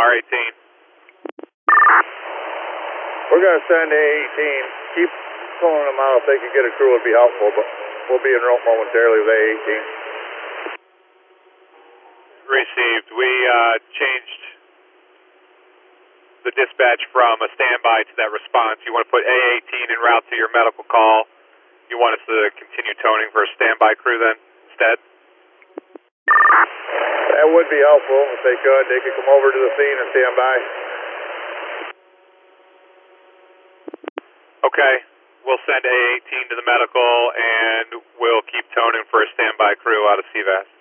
R18. We're going to send A18. Keep pulling them out. If they could get a crew, it would be helpful, but we'll be en route momentarily with A18. Received. We changed the dispatch from a standby to that response. You want to put A18 en route to your medical call. You want us to continue toning for a standby crew then instead? That would be helpful if they could. They could come over to the scene and stand by. Okay. We'll send A18 to the medical and we'll keep toning for a standby crew out of CVAS.